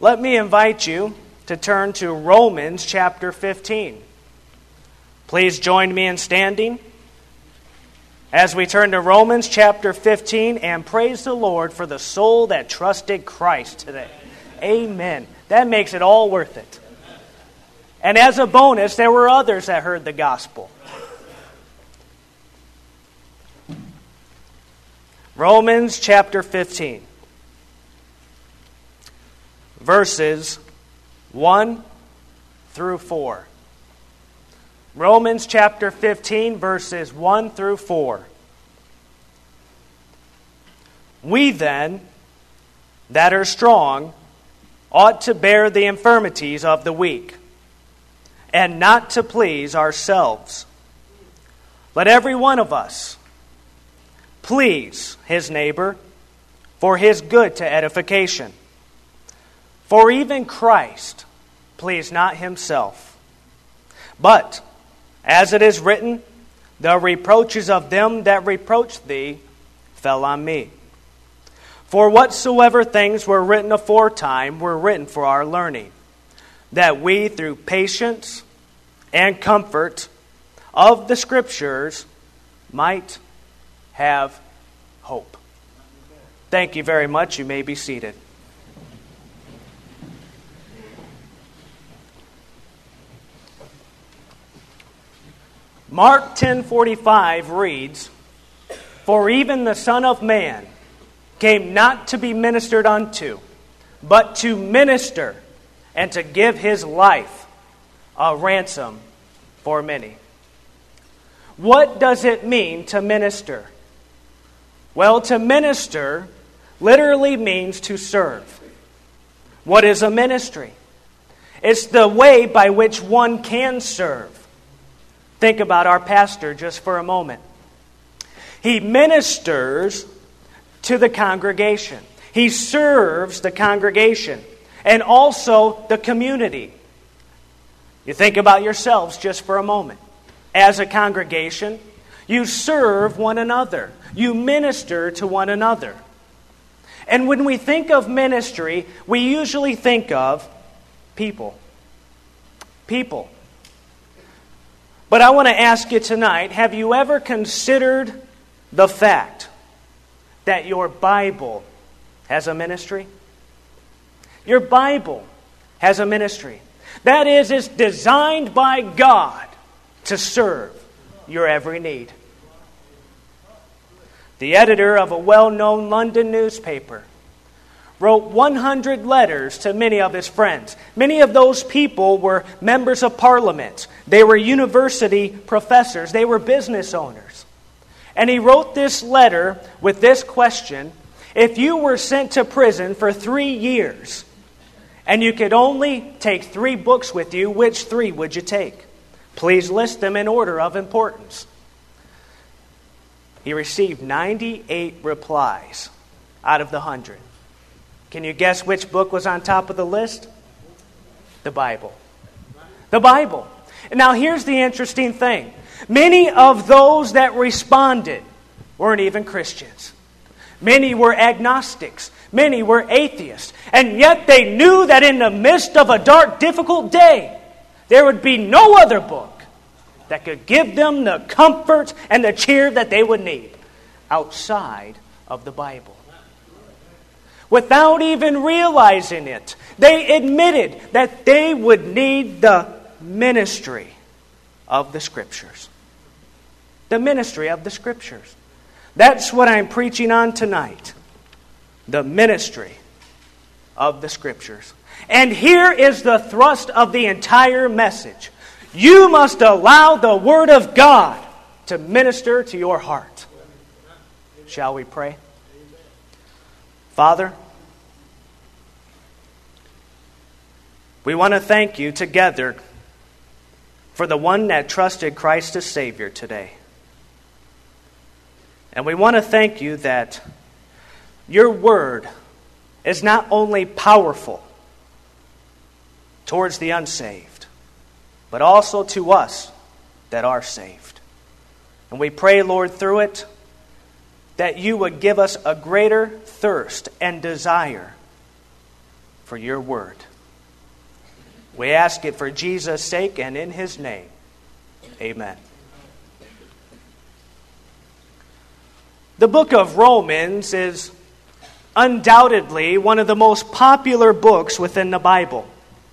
let me invite you to turn to Romans chapter 15. Please join me in standing as we turn to Romans chapter 15 and praise the Lord for the soul that trusted Christ today. Amen. That makes it all worth it. And as a bonus, there were others that heard the gospel. Romans chapter 15, verses 1 through 4. Romans chapter 15, verses 1 through 4. We then, that are strong, ought to bear the infirmities of the weak, and not to please ourselves. Let every one of us please his neighbor for his good to edification. For even Christ pleased not himself. But, as it is written, the reproaches of them that reproached thee fell on me. For whatsoever things were written aforetime were written for our learning, that we through patience and comfort of the Scriptures might have hope. Thank you very much. You may be seated. Mark 10:45 reads, For even the Son of Man came not to be ministered unto, but to minister and to give his life a ransom for many. What does it mean to minister? Well, to minister literally means to serve. What is a ministry? It's the way by which one can serve. Think about our pastor just for a moment. He ministers to the congregation. He serves the congregation and also the community. You think about yourselves just for a moment. As a congregation, you serve one another. You minister to one another. And when we think of ministry, we usually think of people. People. But I want to ask you tonight, have you ever considered the fact that your Bible has a ministry? Your Bible has a ministry. That is, it's designed by God to serve your every need. The editor of a well-known London newspaper wrote 100 letters to many of his friends. Many of those people were members of parliament. They were university professors. They were business owners. And he wrote this letter with this question: if you were sent to prison for 3 years and you could only take 3 books with you, which 3 would you take? Please list them in order of importance. He received 98 replies out of the 100. Can you guess which book was on top of the list? The Bible. The Bible. Now here's the interesting thing. Many of those that responded weren't even Christians. Many were agnostics. Many were atheists. And yet they knew that in the midst of a dark, difficult day, there would be no other book that could give them the comfort and the cheer that they would need outside of the Bible. Without even realizing it, they admitted that they would need the ministry of the Scriptures. The ministry of the Scriptures. That's what I'm preaching on tonight. The ministry of the Scriptures. And here is the thrust of the entire message. You must allow the Word of God to minister to your heart. Shall we pray? Father, we want to thank you together for the one that trusted Christ as Savior today. And we want to thank you that your Word is not only powerful towards the unsaved, but also to us that are saved. And we pray, Lord, through it, that you would give us a greater thirst and desire for your word. We ask it for Jesus' sake and in his name. Amen. The book of Romans is undoubtedly one of the most popular books within the Bible.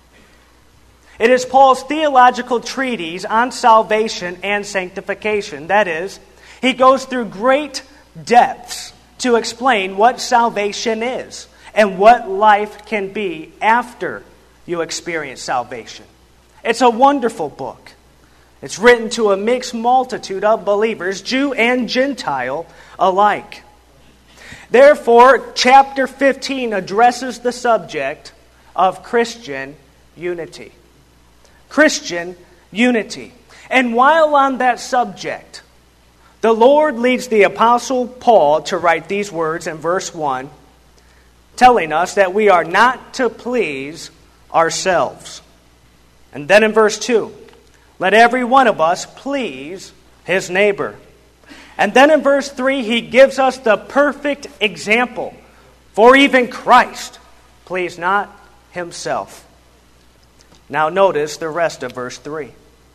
It is Paul's theological treatise on salvation and sanctification. That is, he goes through great depths to explain what salvation is and what life can be after you experience salvation. It's a wonderful book. It's written to a mixed multitude of believers, Jew and Gentile alike. Therefore, chapter 15 addresses the subject of Christian unity. Christian unity. And while on that subject, the Lord leads the Apostle Paul to write these words in verse 1, telling us that we are not to please ourselves. And then in verse 2, let every one of us please his neighbor. And then in verse 3, he gives us the perfect example. For even Christ pleased not himself. Now notice the rest of verse 3.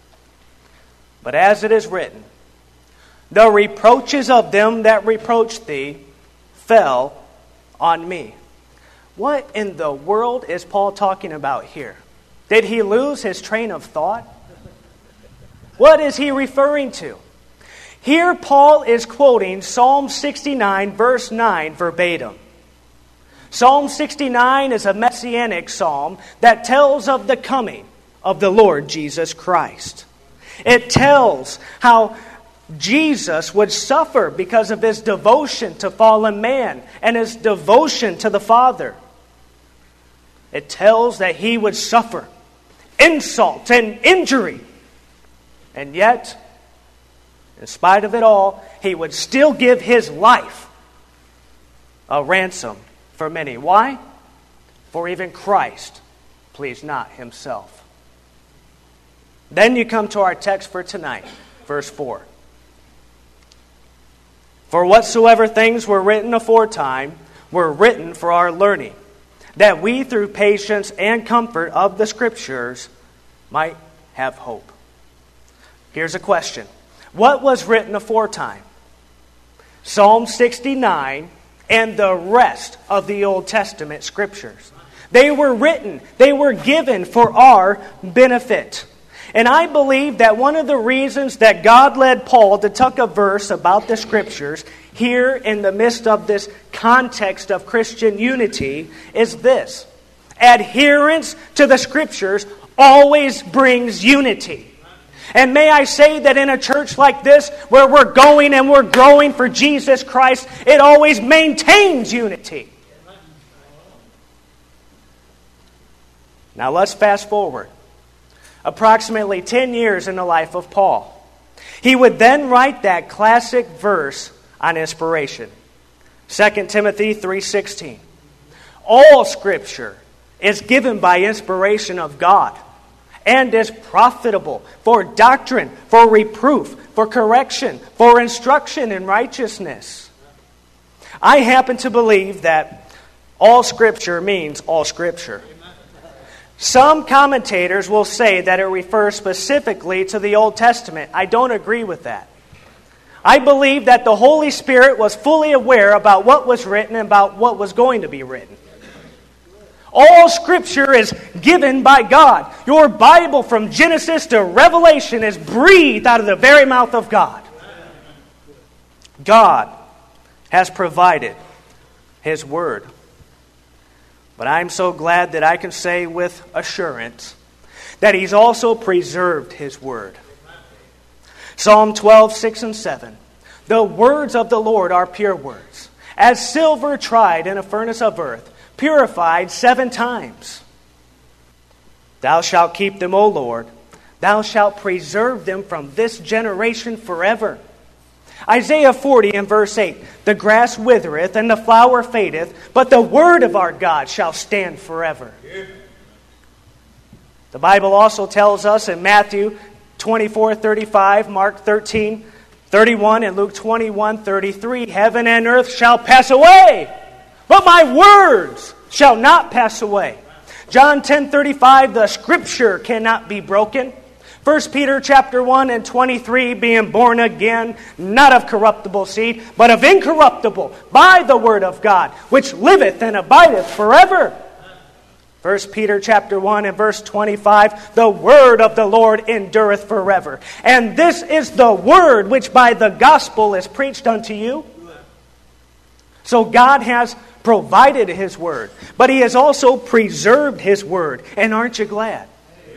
But as it is written, the reproaches of them that reproached thee fell on me. What in the world is Paul talking about here? Did he lose his train of thought? What is he referring to? Here Paul is quoting Psalm 69 verse 9 verbatim. Psalm 69 is a messianic psalm that tells of the coming of the Lord Jesus Christ. It tells how Jesus would suffer because of his devotion to fallen man and his devotion to the Father. It tells that he would suffer insult and injury. And yet, in spite of it all, he would still give his life a ransom for many. Why? For even Christ pleased not himself. Then you come to our text for tonight, verse 4. For whatsoever things were written aforetime were written for our learning, that we through patience and comfort of the Scriptures might have hope. Here's a question. What was written aforetime? Psalm 69 and the rest of the Old Testament Scriptures. They were written, they were given for our benefit. And I believe that one of the reasons that God led Paul to tuck a verse about the Scriptures here in the midst of this context of Christian unity is this. Adherence to the Scriptures always brings unity. And may I say that in a church like this, where we're going and we're growing for Jesus Christ, it always maintains unity. Now let's fast forward. Approximately 10 years in the life of Paul. He would then write that classic verse on inspiration. 2 Timothy 3:16. All Scripture is given by inspiration of God and is profitable for doctrine, for reproof, for correction, for instruction in righteousness. I happen to believe that all Scripture means all Scripture. Some commentators will say that it refers specifically to the Old Testament. I don't agree with that. I believe that the Holy Spirit was fully aware about what was written and about what was going to be written. All Scripture is given by God. Your Bible from Genesis to Revelation is breathed out of the very mouth of God. God has provided His Word. But I'm so glad that I can say with assurance that He's also preserved His Word. Psalm 12:6 and 7. The words of the Lord are pure words, as silver tried in a furnace of earth, purified 7 times. Thou shalt keep them, O Lord. Thou shalt preserve them from this generation forever. Isaiah 40 and verse 8. The grass withereth and the flower fadeth, but the word of our God shall stand forever. The Bible also tells us in Matthew 24:35, Mark 13:31, and Luke 21:33, heaven and earth shall pass away, but my words shall not pass away. John 10:35, the Scripture cannot be broken. 1 Peter chapter 1 and 23, being born again, not of corruptible seed, but of incorruptible, by the word of God, which liveth and abideth forever. 1 Peter chapter 1 and verse 25, the word of the Lord endureth forever. And this is the word which by the gospel is preached unto you. So God has provided His word, but He has also preserved His word. And aren't you glad?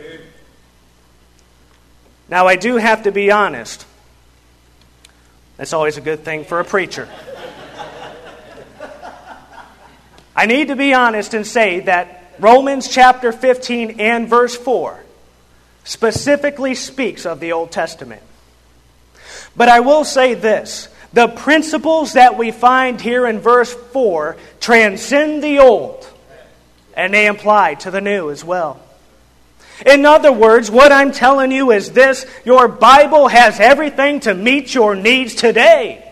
Now, I do have to be honest. That's always a good thing for a preacher. I need to be honest and say that Romans chapter 15 and verse 4 specifically speaks of the Old Testament. But I will say this. The principles that we find here in verse 4 transcend the Old, and they apply to the New as well. In other words, what I'm telling you is this: your Bible has everything to meet your needs today.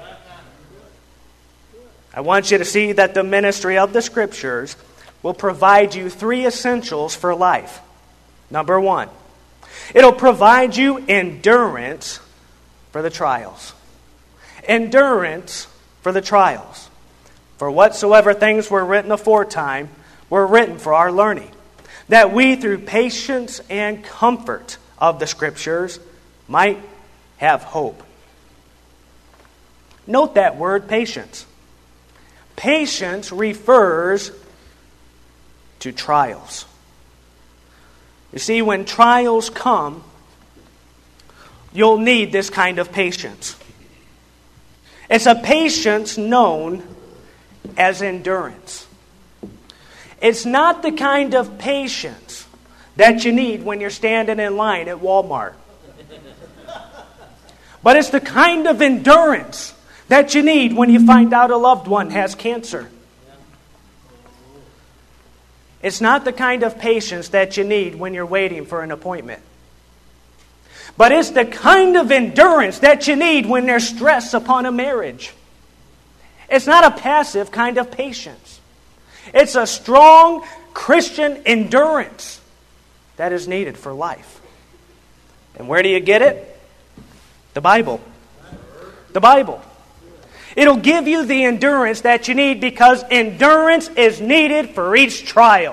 I want you to see that the ministry of the Scriptures will provide you 3 essentials for life. Number 1, it'll provide you endurance for the trials. Endurance for the trials. For whatsoever things were written aforetime were written for our learning, that we through patience and comfort of the Scriptures might have hope. Note that word, patience. Patience refers to trials. You see, when trials come, you'll need this kind of patience. It's a patience known as endurance. It's not the kind of patience that you need when you're standing in line at Walmart. But it's the kind of endurance that you need when you find out a loved one has cancer. It's not the kind of patience that you need when you're waiting for an appointment. But it's the kind of endurance that you need when there's stress upon a marriage. It's not a passive kind of patience. It's a strong Christian endurance that is needed for life. And where do you get it? The Bible. The Bible. It'll give you the endurance that you need because endurance is needed for each trial.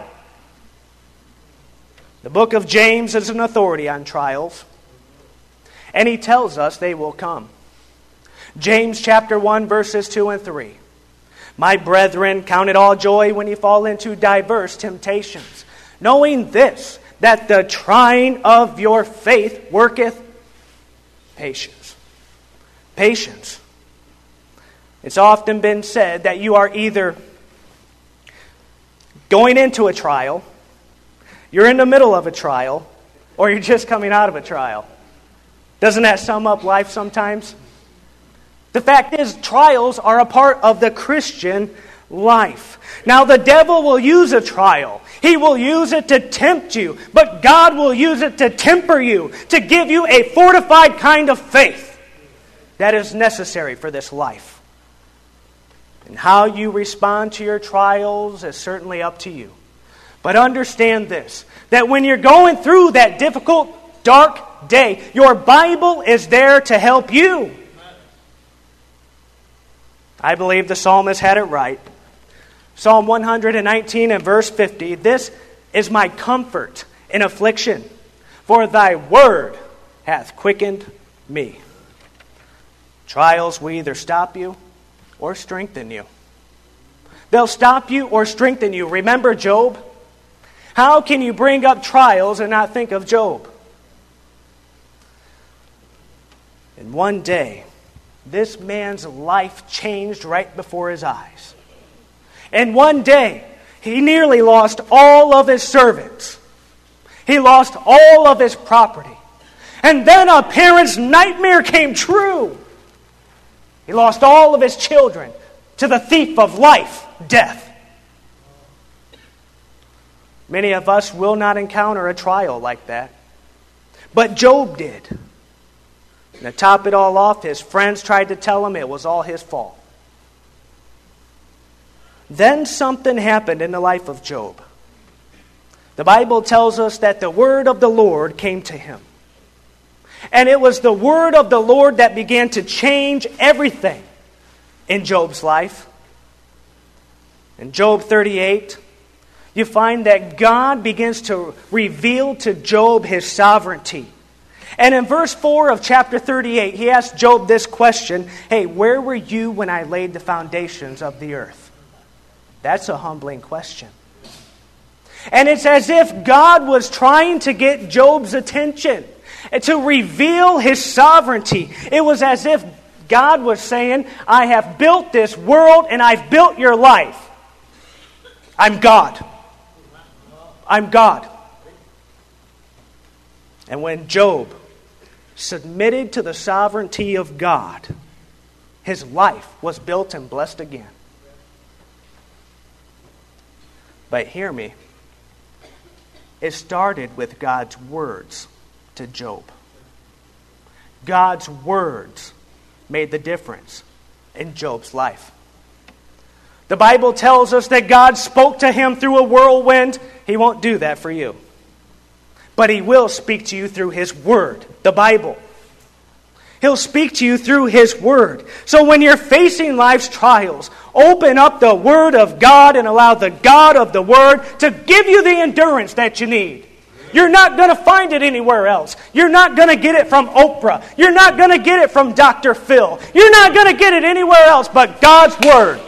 The book of James is an authority on trials. And he tells us they will come. James chapter 1 verses 2 and 3. My brethren, count it all joy when you fall into diverse temptations, knowing this, that the trying of your faith worketh patience. Patience. It's often been said that you are either going into a trial, you're in the middle of a trial, or you're just coming out of a trial. Doesn't that sum up life sometimes? The fact is, trials are a part of the Christian life. Now, the devil will use a trial. He will use it to tempt you. But God will use it to temper you, to give you a fortified kind of faith that is necessary for this life. And how you respond to your trials is certainly up to you. But understand this, that when you're going through that difficult, dark day, your Bible is there to help you. I believe the psalmist had it right. Psalm 119 and verse 50, this is my comfort in affliction, for thy word hath quickened me. Trials will either stop you or strengthen you. They'll stop you or strengthen you. Remember Job? How can you bring up trials and not think of Job? And one day, this man's life changed right before his eyes. And one day, he nearly lost all of his servants. He lost all of his property. And then a parent's nightmare came true. He lost all of his children to the thief of life, death. Many of us will not encounter a trial like that. But Job did. And to top it all off, his friends tried to tell him it was all his fault. Then something happened in the life of Job. The Bible tells us that the word of the Lord came to him. And it was the word of the Lord that began to change everything in Job's life. In Job 38, you find that God begins to reveal to Job his sovereignty. And in verse 4 of chapter 38, he asks Job this question, hey, where were you when I laid the foundations of the earth? That's a humbling question. And it's as if God was trying to get Job's attention and to reveal his sovereignty. It was as if God was saying, I have built this world and I've built your life. I'm God. I'm God. And when Job submitted to the sovereignty of God, his life was built and blessed again. But hear me. It started with God's words to Job. God's words made the difference in Job's life. The Bible tells us that God spoke to him through a whirlwind. He won't do that for you. But He will speak to you through His Word, the Bible. He'll speak to you through His Word. So when you're facing life's trials, open up the Word of God and allow the God of the Word to give you the endurance that you need. You're not going to find it anywhere else. You're not going to get it from Oprah. You're not going to get it from Dr. Phil. You're not going to get it anywhere else but God's Word.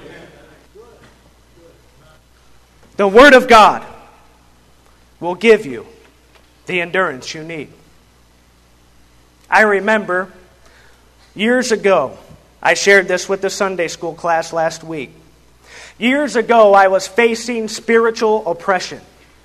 The Word of God will give you the endurance you need. I remember years ago, I shared this with the Sunday school class last week. Years ago, I was facing spiritual oppression.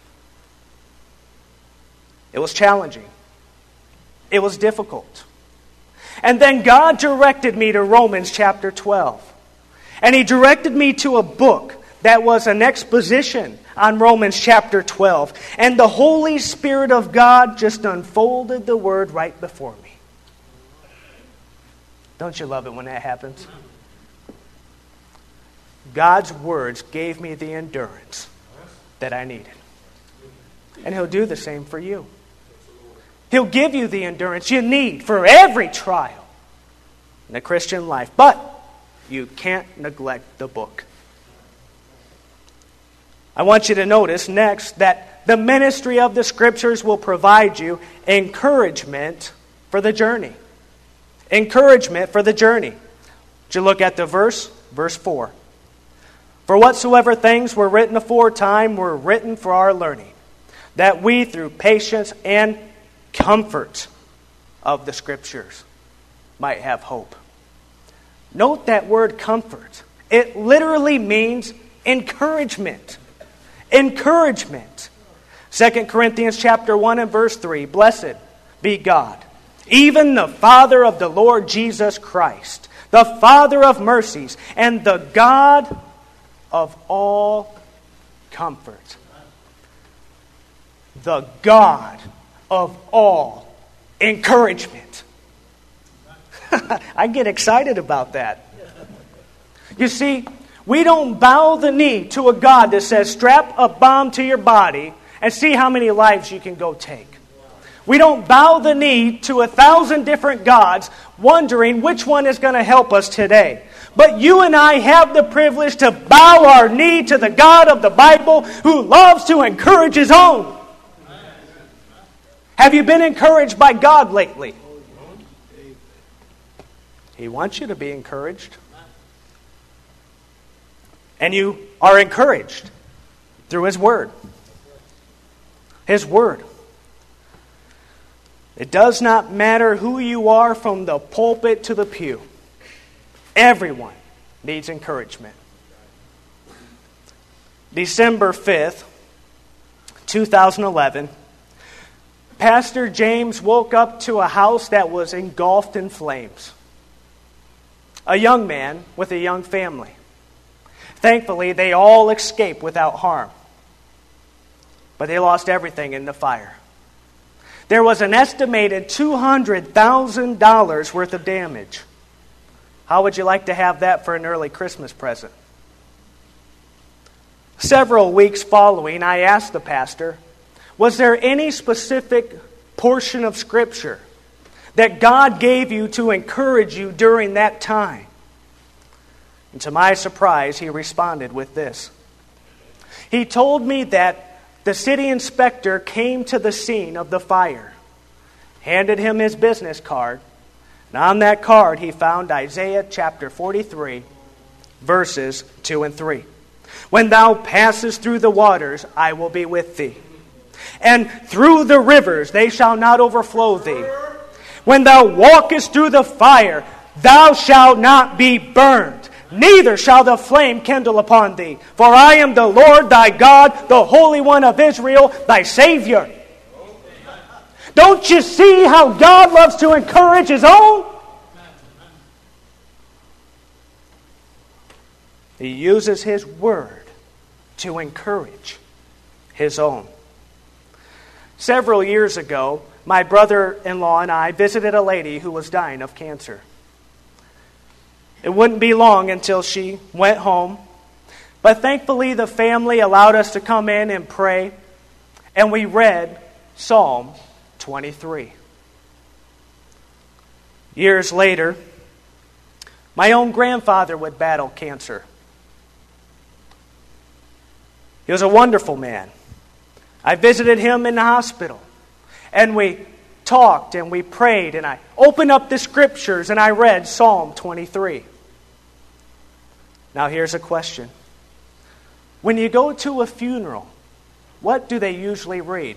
It was challenging. It was difficult. And then God directed me to Romans chapter 12. And He directed me to a book that was an exposition on Romans chapter 12. And the Holy Spirit of God just unfolded the Word right before me. Don't you love it when that happens? God's words gave me the endurance that I needed. And He'll do the same for you. He'll give you the endurance you need for every trial in the Christian life. But you can't neglect the book. I want you to notice next that the ministry of the Scriptures will provide you encouragement for the journey. Encouragement for the journey. Did you look at the verse? Verse 4. For whatsoever things were written aforetime were written for our learning, that we through patience and comfort of the Scriptures might have hope. Note that word comfort. It literally means encouragement. Encouragement. 2 Corinthians chapter 1 and verse 3. Blessed be God, even the Father of the Lord Jesus Christ, the Father of mercies, and the God of all comfort. The God of all encouragement. I get excited about that. You see, we don't bow the knee to a God that says, strap a bomb to your body and see how many lives you can go take. We don't bow the knee to 1,000 different gods wondering which one is going to help us today. But you and I have the privilege to bow our knee to the God of the Bible who loves to encourage His own. Have you been encouraged by God lately? He wants you to be encouraged. And you are encouraged through His Word. His Word. It does not matter who you are from the pulpit to the pew. Everyone needs encouragement. December 5th, 2011, Pastor James woke up to a house that was engulfed in flames. A young man with a young family. Thankfully, they all escaped without harm. But they lost everything in the fire. There was an estimated $200,000 worth of damage. How would you like to have that for an early Christmas present? Several weeks following, I asked the pastor, was there any specific portion of Scripture that God gave you to encourage you during that time? And to my surprise, he responded with this. He told me that the city inspector came to the scene of the fire, handed him his business card, and on that card he found Isaiah chapter 43, verses 2 and 3. When thou passest through the waters, I will be with thee. And through the rivers, they shall not overflow thee. When thou walkest through the fire, thou shalt not be burned, neither shall the flame kindle upon thee. For I am the Lord thy God, the Holy One of Israel, thy Savior. Don't you see how God loves to encourage His own? He uses His Word to encourage His own. Several years ago, my brother-in-law and I visited a lady who was dying of cancer. It wouldn't be long until she went home, but thankfully the family allowed us to come in and pray, and we read Psalm 23. Years later, my own grandfather would battle cancer. He was a wonderful man. I visited him in the hospital, and we talked and we prayed, and I opened up the Scriptures and I read Psalm 23. Now here's a question. When you go to a funeral, what do they usually read?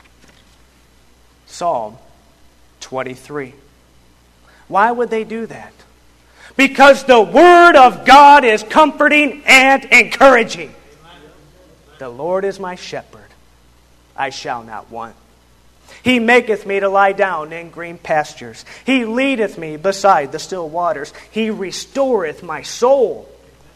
Psalm 23. Why would they do that? Because the Word of God is comforting and encouraging. The Lord is my shepherd, I shall not want. He maketh me to lie down in green pastures. He leadeth me beside the still waters. He restoreth my soul.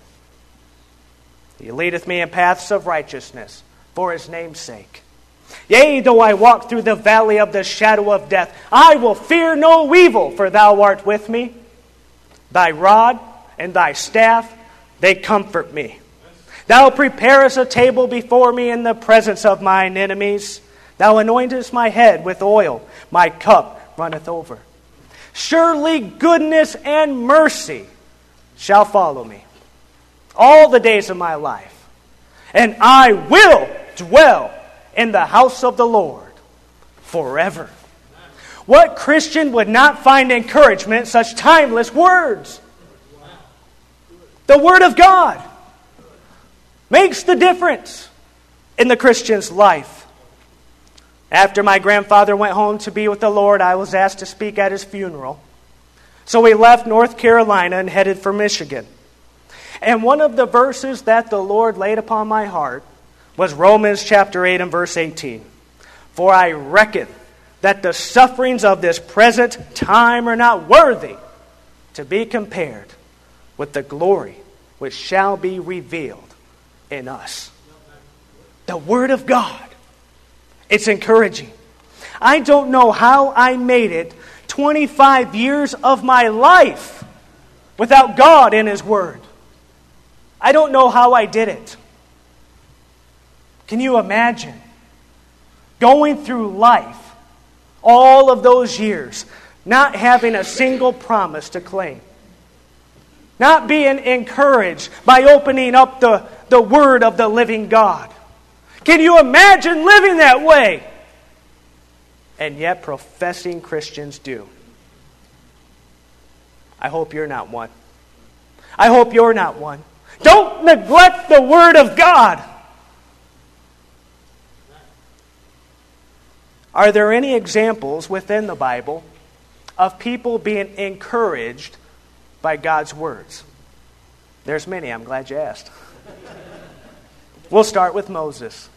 He leadeth me in paths of righteousness for His name's sake. Yea, though I walk through the valley of the shadow of death, I will fear no evil, for thou art with me. Thy rod and thy staff, they comfort me. Thou preparest a table before me in the presence of mine enemies. Thou anointest my head with oil. My cup runneth over. Surely goodness and mercy shall follow me all the days of my life. And I will dwell in the house of the Lord forever. What Christian would not find encouragement in such timeless words? The Word of God makes the difference in the Christian's life. After my grandfather went home to be with the Lord, I was asked to speak at his funeral. So we left North Carolina and headed for Michigan. And one of the verses that the Lord laid upon my heart was Romans chapter 8 and verse 18. For I reckon that the sufferings of this present time are not worthy to be compared with the glory which shall be revealed in us. The Word of God. It's encouraging. I don't know how I made it 25 years of my life without God in His Word. I don't know how I did it. Can you imagine going through life all of those years not having a single promise to claim? Not being encouraged by opening up the Word of the living God. Can you imagine living that way? And yet professing Christians do. I hope you're not one. I hope you're not one. Don't neglect the Word of God. Are there any examples within the Bible of people being encouraged by God's words? There's many. I'm glad you asked. We'll start with Moses.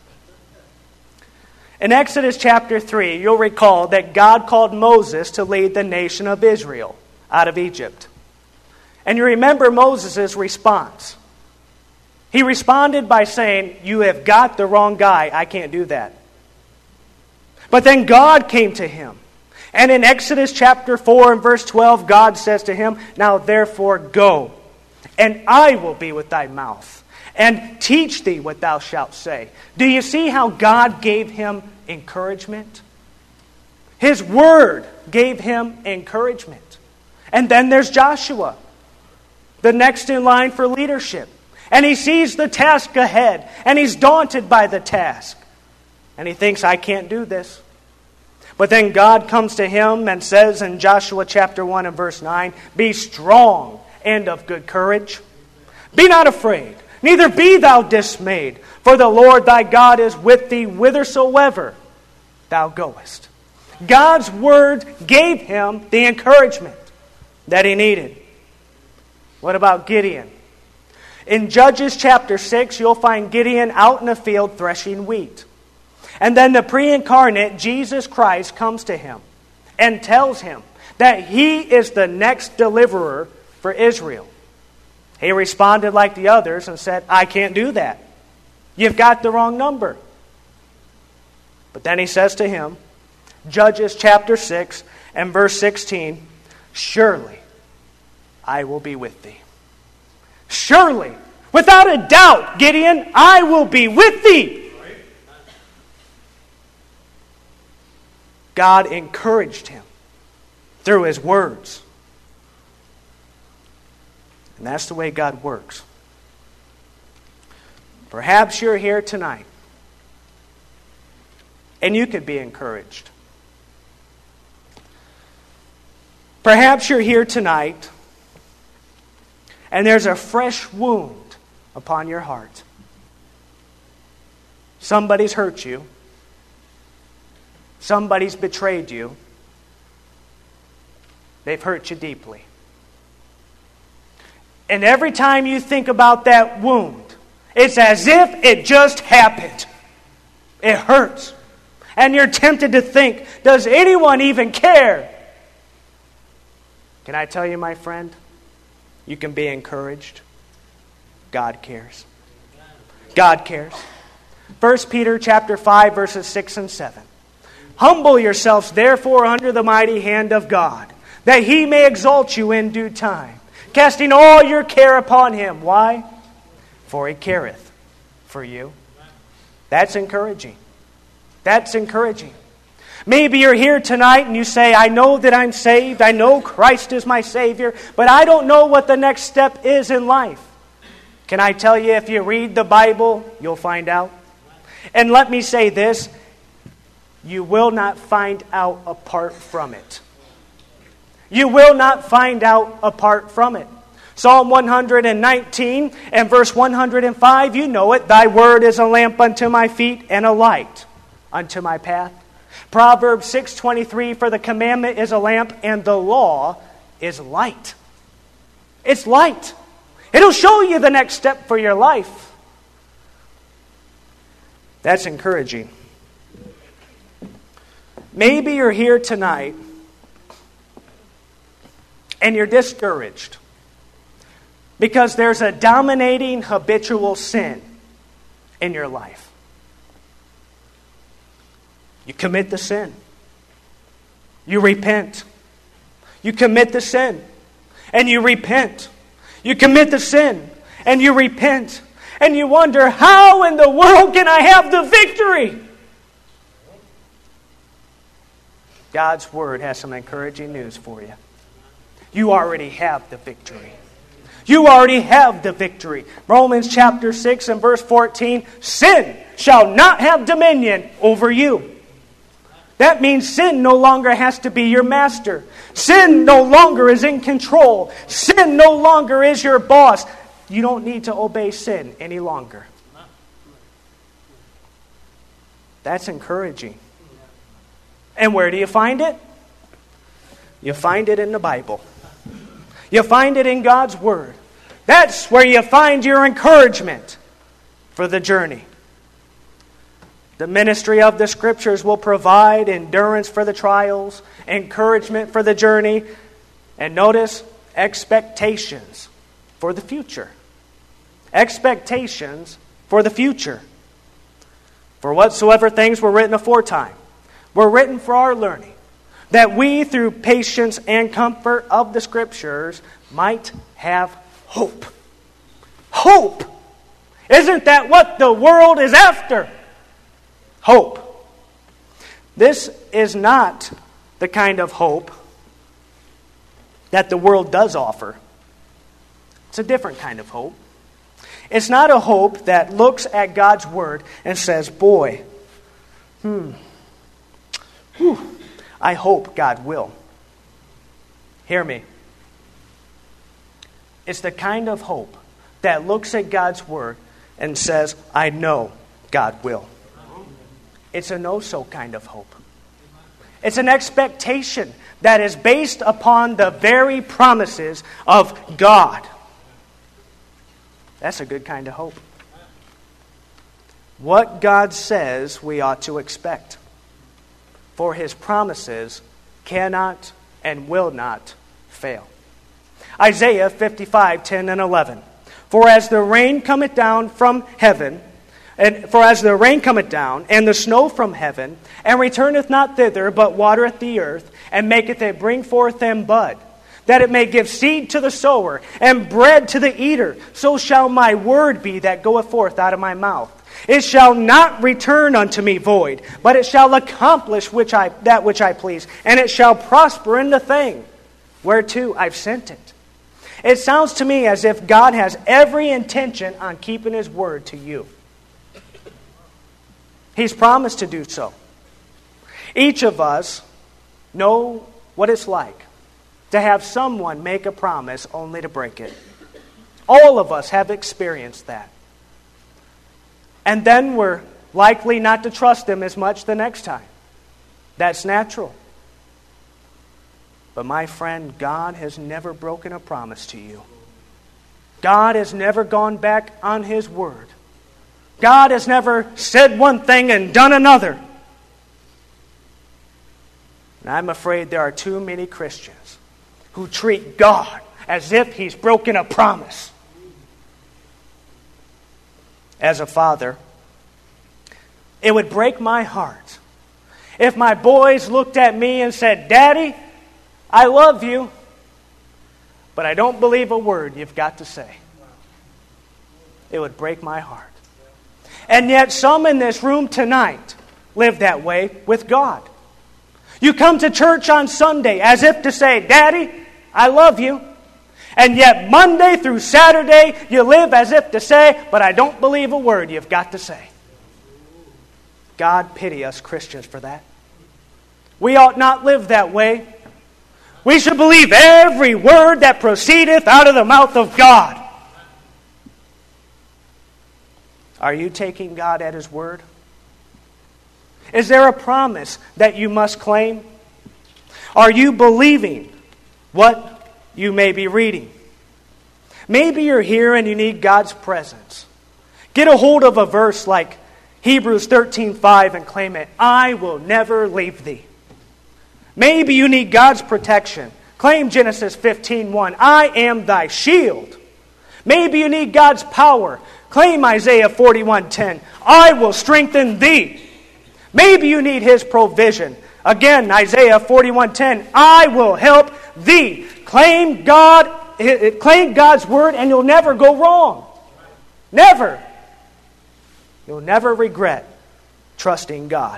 In Exodus chapter 3, you'll recall that God called Moses to lead the nation of Israel out of Egypt. And you remember Moses' response. He responded by saying, "You have got the wrong guy. I can't do that." But then God came to him. And in Exodus chapter 4 and verse 12, God says to him, "Now therefore go, and I will be with thy mouth, and teach thee what thou shalt say. Do you see how God gave him encouragement? His word gave him encouragement. And then there's Joshua, the next in line for leadership. And he sees the task ahead, and he's daunted by the task. And he thinks, I can't do this. But then God comes to him and says in Joshua chapter 1 and verse 9, be strong and of good courage. Be not afraid, neither be thou dismayed, for the Lord thy God is with thee whithersoever thou goest. God's word gave him the encouragement that he needed. What about Gideon? In Judges chapter 6, you'll find Gideon out in the field threshing wheat. And then the pre-incarnate Jesus Christ comes to him and tells him that he is the next deliverer for Israel. He responded like the others and said, I can't do that. You've got the wrong number. But then he says to him, Judges chapter 6 and verse 16, surely I will be with thee. Surely, without a doubt, Gideon, I will be with thee. God encouraged him through his words. And that's the way God works. Perhaps you're here tonight and you could be encouraged. Perhaps you're here tonight and there's a fresh wound upon your heart. Somebody's hurt you. Somebody's betrayed you. They've hurt you deeply. And every time you think about that wound, it's as if it just happened. It hurts. And you're tempted to think, does anyone even care? Can I tell you, my friend, you can be encouraged. God cares. God cares. 1 Peter chapter 5, verses 6 and 7. Humble yourselves, therefore, under the mighty hand of God, that he may exalt you in due time, casting all your care upon him. Why? For he careth for you. That's encouraging. That's encouraging. Maybe you're here tonight and you say, I know that I'm saved. I know Christ is my Savior, but I don't know what the next step is in life. Can I tell you, if you read the Bible, you'll find out. And let me say this, you will not find out apart from it. You will not find out apart from it. Psalm 119 and verse 105, you know it. Thy word is a lamp unto my feet and a light unto my path. Proverbs 6:23, for the commandment is a lamp and the law is light. It's light. It'll show you the next step for your life. That's encouraging. Maybe you're here tonight and you're discouraged because there's a dominating habitual sin in your life. You commit the sin. You repent. You commit the sin and you repent. You commit the sin and you repent. And you wonder, how in the world can I have the victory? God's Word has some encouraging news for you. You already have the victory. You already have the victory. Romans chapter 6 and verse 14, sin shall not have dominion over you. That means sin no longer has to be your master. Sin no longer is in control. Sin no longer is your boss. You don't need to obey sin any longer. That's encouraging. And where do you find it? You find it in the Bible. You find it in God's Word. That's where you find your encouragement for the journey. The ministry of the Scriptures will provide endurance for the trials, encouragement for the journey, and notice, expectations for the future. Expectations for the future. For whatsoever things were written aforetime were written for our learning, that we, through patience and comfort of the Scriptures, might have hope. Hope! Isn't that what the world is after? Hope. This is not the kind of hope that the world does offer. It's a different kind of hope. It's not a hope that looks at God's Word and says, boy, I hope God will. Hear me. It's the kind of hope that looks at God's Word and says, I know God will. It's a no-so kind of hope. It's an expectation that is based upon the very promises of God. That's a good kind of hope. What God says we ought to expect. For His promises cannot and will not fail. Isaiah 55:10 and 11. For as the rain cometh down from heaven, and the snow from heaven, and returneth not thither, but watereth the earth, and maketh it bring forth them bud, that it may give seed to the sower, and bread to the eater, so shall my word be that goeth forth out of my mouth. It shall not return unto me void, but it shall accomplish that which I please, and it shall prosper in the thing whereto I've sent it. It sounds to me as if God has every intention on keeping His word to you. He's promised to do so. Each of us know what it's like to have someone make a promise only to break it. All of us have experienced that. And then we're likely not to trust them as much the next time. That's natural. But my friend, God has never broken a promise to you. God has never gone back on His word. God has never said one thing and done another. And I'm afraid there are too many Christians who treat God as if He's broken a promise. As a father, it would break my heart if my boys looked at me and said, Daddy, I love you, but I don't believe a word you've got to say. It would break my heart. And yet some in this room tonight live that way with God. You come to church on Sunday as if to say, Daddy, I love you. And yet Monday through Saturday you live as if to say, but I don't believe a word you've got to say. God pity us Christians for that. We ought not live that way. We should believe every word that proceedeth out of the mouth of God. Are you taking God at His word? Is there a promise that you must claim? Are you believing what you may be reading? Maybe you're here and you need God's presence. Get a hold of a verse like Hebrews 13:5 and claim it. I will never leave thee. Maybe you need God's protection. Claim Genesis 15:1. I am thy shield. Maybe you need God's power. Claim Isaiah 41:10. I will strengthen thee. Maybe you need His provision. Again, Isaiah 41:10. I will help thee. Claim God's word and you'll never go wrong. Never. You'll never regret trusting God.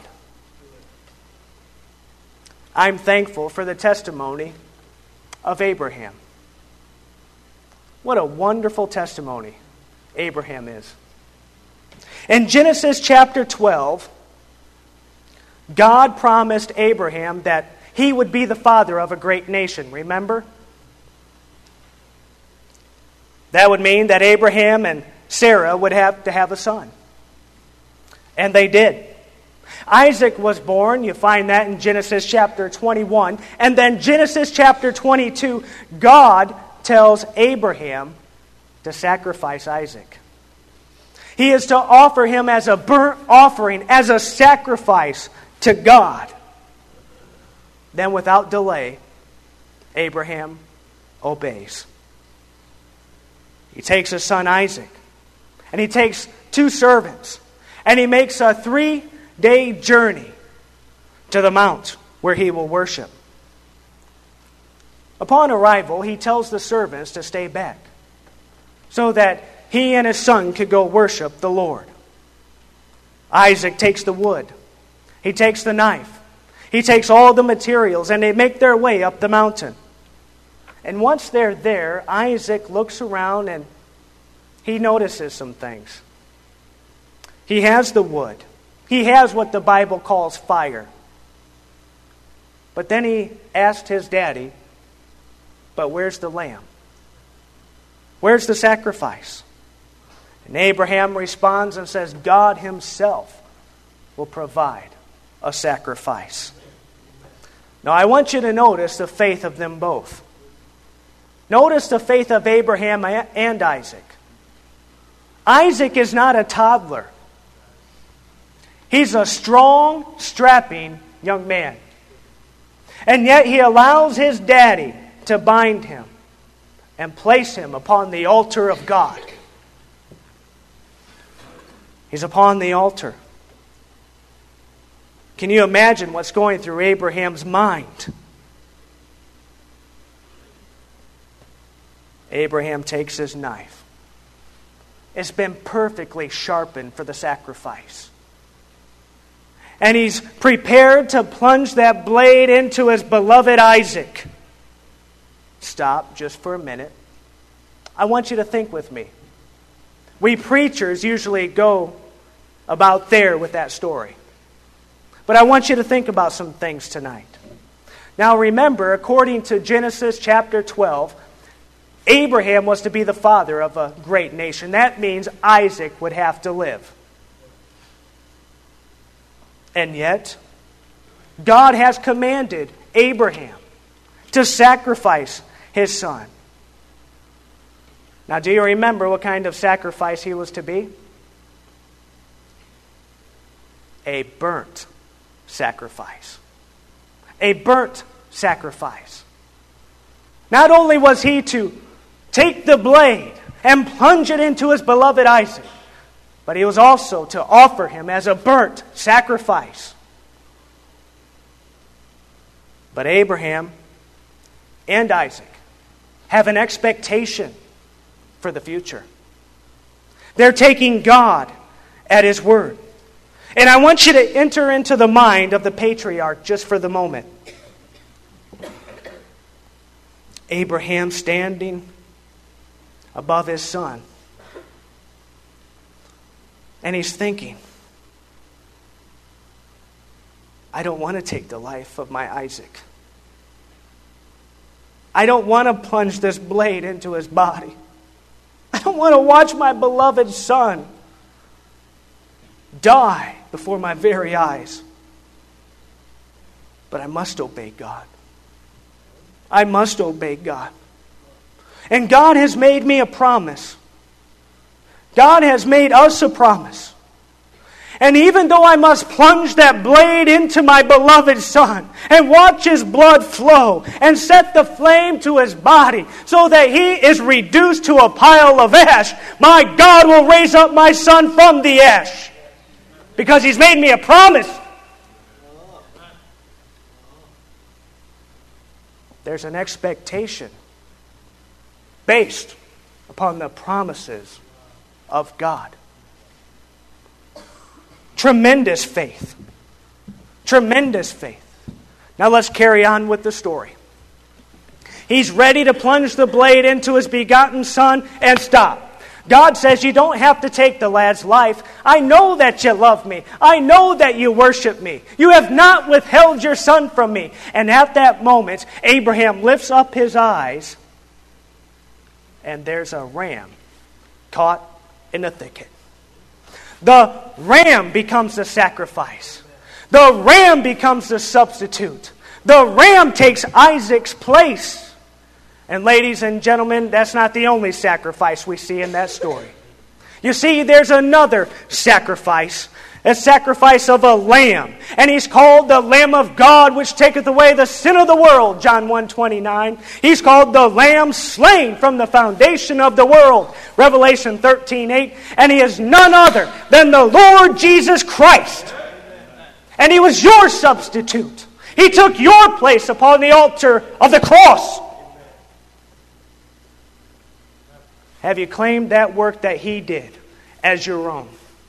I'm thankful for the testimony of Abraham. What a wonderful testimony Abraham is. In Genesis chapter 12, God promised Abraham that he would be the father of a great nation. Remember? That would mean that Abraham and Sarah would have to have a son. And they did. Isaac was born. You find that in Genesis chapter 21. And then Genesis chapter 22, God tells Abraham to sacrifice Isaac. He is to offer him as a burnt offering, as a sacrifice to God. Then without delay, Abraham obeys. He takes his son Isaac, and he takes 2 servants, and he makes a 3-day journey to the mount where he will worship. Upon arrival, he tells the servants to stay back so that he and his son could go worship the Lord. Isaac takes the wood. He takes the knife. He takes all the materials, and they make their way up the mountain. And once they're there, Isaac looks around and he notices some things. He has the wood. He has what the Bible calls fire. But then he asked his daddy, but where's the lamb? Where's the sacrifice? And Abraham responds and says, God himself will provide a sacrifice. Now I want you to notice the faith of them both. Notice the faith of Abraham and Isaac. Isaac is not a toddler. He's a strong, strapping young man. And yet he allows his daddy to bind him and place him upon the altar of God. He's upon the altar. Can you imagine what's going through Abraham's mind? Abraham takes his knife. It's been perfectly sharpened for the sacrifice. And he's prepared to plunge that blade into his beloved Isaac. Stop just for a minute. I want you to think with me. We preachers usually go about there with that story. But I want you to think about some things tonight. Now remember, according to Genesis chapter 12, Abraham was to be the father of a great nation. That means Isaac would have to live. And yet, God has commanded Abraham to sacrifice his son. Now, do you remember what kind of sacrifice he was to be? A burnt sacrifice. A burnt sacrifice. Not only was he to take the blade and plunge it into his beloved Isaac, but he was also to offer him as a burnt sacrifice. But Abraham and Isaac have an expectation for the future. They're taking God at his word. And I want you to enter into the mind of the patriarch just for the moment. Abraham standing above his son. And he's thinking, I don't want to take the life of my Isaac. I don't want to plunge this blade into his body. I don't want to watch my beloved son die before my very eyes. But I must obey God. I must obey God. And God has made me a promise. God has made us a promise. And even though I must plunge that blade into my beloved son and watch his blood flow and set the flame to his body so that he is reduced to a pile of ash, my God will raise up my son from the ash because he's made me a promise. There's an expectation based upon the promises of God. Tremendous faith. Tremendous faith. Now let's carry on with the story. He's ready to plunge the blade into his begotten son and stop. God says, you don't have to take the lad's life. I know that you love me. I know that you worship me. You have not withheld your son from me. And at that moment, Abraham lifts up his eyes, and there's a ram caught in a thicket. The ram becomes the sacrifice. The ram becomes the substitute. The ram takes Isaac's place. And ladies and gentlemen, that's not the only sacrifice we see in that story. You see, there's another sacrifice. A sacrifice of a lamb. And he's called the Lamb of God, which taketh away the sin of the world, John 1:29. He's called the Lamb slain from the foundation of the world, Revelation 13:8. And he is none other than the Lord Jesus Christ. And he was your substitute. He took your place upon the altar of the cross. Have you claimed that work that He did as your own?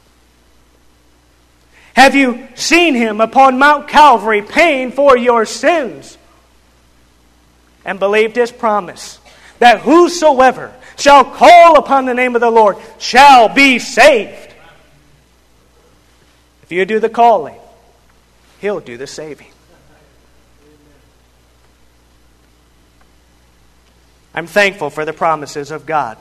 Have you seen Him upon Mount Calvary paying for your sins? And believed His promise that whosoever shall call upon the name of the Lord shall be saved. If you do the calling, He'll do the saving. I'm thankful for the promises of God.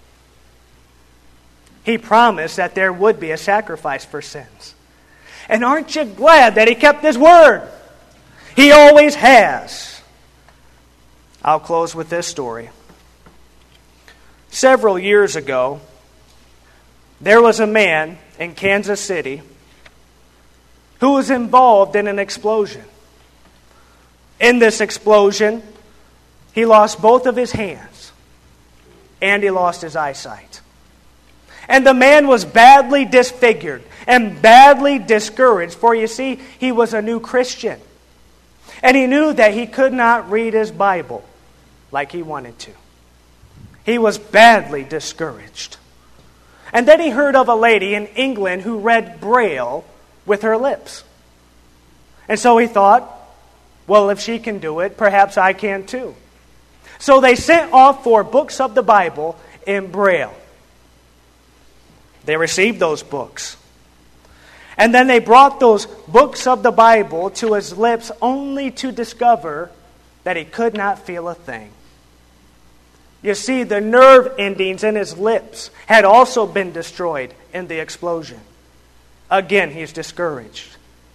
He promised that there would be a sacrifice for sins. And aren't you glad that He kept His word? He always has. I'll close with this story. Several years ago, there was a man in Kansas City who was involved in an explosion. In this explosion, he lost both of his hands and he lost his eyesight. And the man was badly disfigured and badly discouraged, for you see, he was a new Christian. And he knew that he could not read his Bible like he wanted to. He was badly discouraged. And then he heard of a lady in England who read Braille with her lips. And so he thought, well, if she can do it, perhaps I can too. So they sent off for books of the Bible in Braille. They received those books. And then they brought those books of the Bible to his lips only to discover that he could not feel a thing. You see, the nerve endings in his lips had also been destroyed in the explosion. Again, he's discouraged.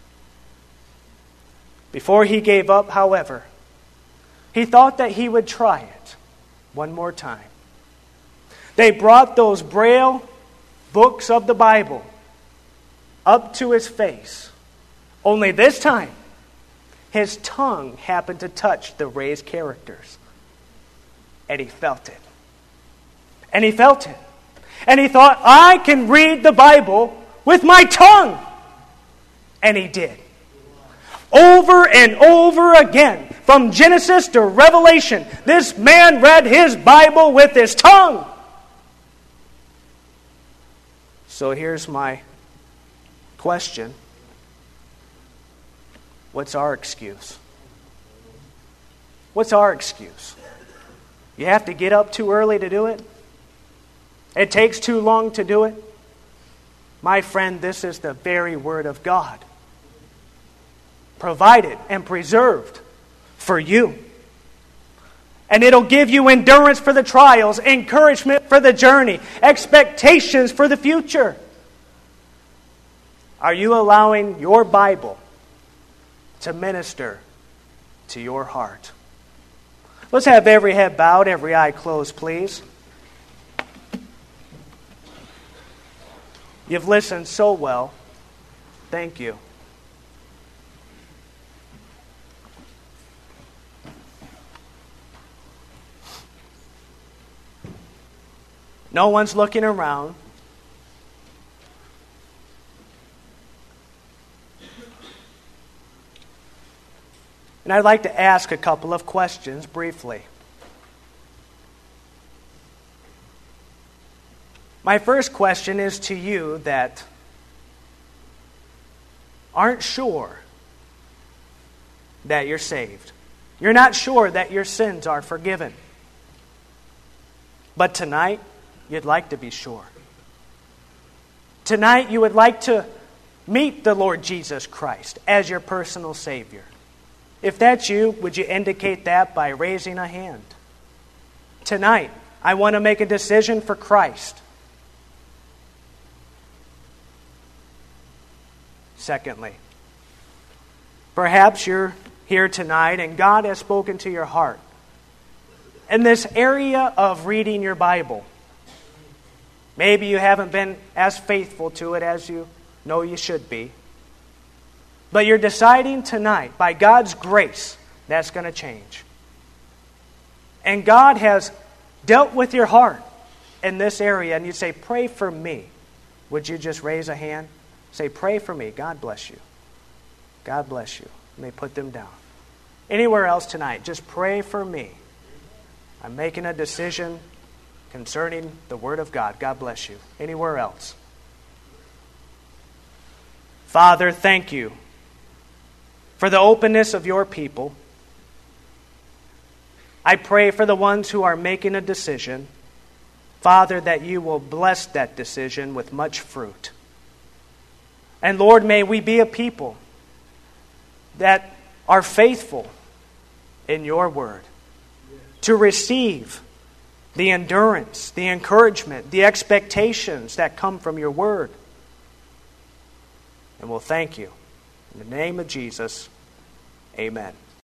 Before he gave up, however, he thought that he would try it one more time. They brought those Braille books of the Bible up to his face. Only this time, his tongue happened to touch the raised characters. And he felt it. And he felt it. And he thought, I can read the Bible with my tongue. And he did. Over and over again, from Genesis to Revelation, this man read his Bible with his tongue. So here's my question. What's our excuse? What's our excuse? You have to get up too early to do it? It takes too long to do it? My friend, this is the very Word of God. Provided and preserved for you. And it'll give you endurance for the trials, encouragement for the journey, expectations for the future. Are you allowing your Bible to minister to your heart? Let's have every head bowed, every eye closed, please. You've listened so well. Thank you. No one's looking around. And I'd like to ask a couple of questions briefly. My first question is to you that aren't sure that you're saved. You're not sure that your sins are forgiven. But tonight, you'd like to be sure. Tonight, you would like to meet the Lord Jesus Christ as your personal Savior. If that's you, would you indicate that by raising a hand? Tonight, I want to make a decision for Christ. Secondly, perhaps you're here tonight and God has spoken to your heart in this area of reading your Bible. Maybe you haven't been as faithful to it as you know you should be. But you're deciding tonight, by God's grace, that's going to change. And God has dealt with your heart in this area, and you say, pray for me. Would you just raise a hand? Say, pray for me. God bless you. God bless you. You may put them down. Anywhere else tonight, just pray for me. I'm making a decision concerning the Word of God. God bless you. Anywhere else? Father, thank you for the openness of your people. I pray for the ones who are making a decision, Father, that you will bless that decision with much fruit. And Lord, may we be a people that are faithful in your word to receive the endurance, the encouragement, the expectations that come from your word. And we'll thank you. In the name of Jesus, amen.